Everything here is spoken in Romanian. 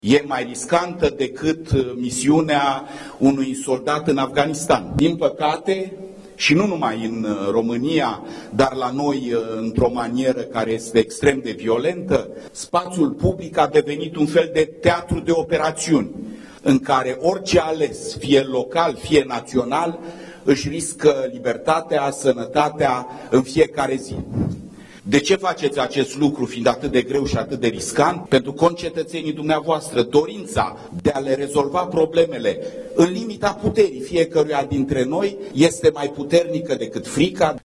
E mai riscantă decât misiunea unui soldat în Afganistan. Din păcate, și nu numai în România, dar la noi într-o manieră care este extrem de violentă, spațiul public a devenit un fel de teatru de operațiuni, în care orice ales, fie local, fie național, își riscă libertatea, sănătatea în fiecare zi. De ce faceți acest lucru fiind atât de greu și atât de riscant? Pentru concetățenii dumneavoastră, dorința de a le rezolva problemele în limita puterii fiecăruia dintre noi este mai puternică decât frica.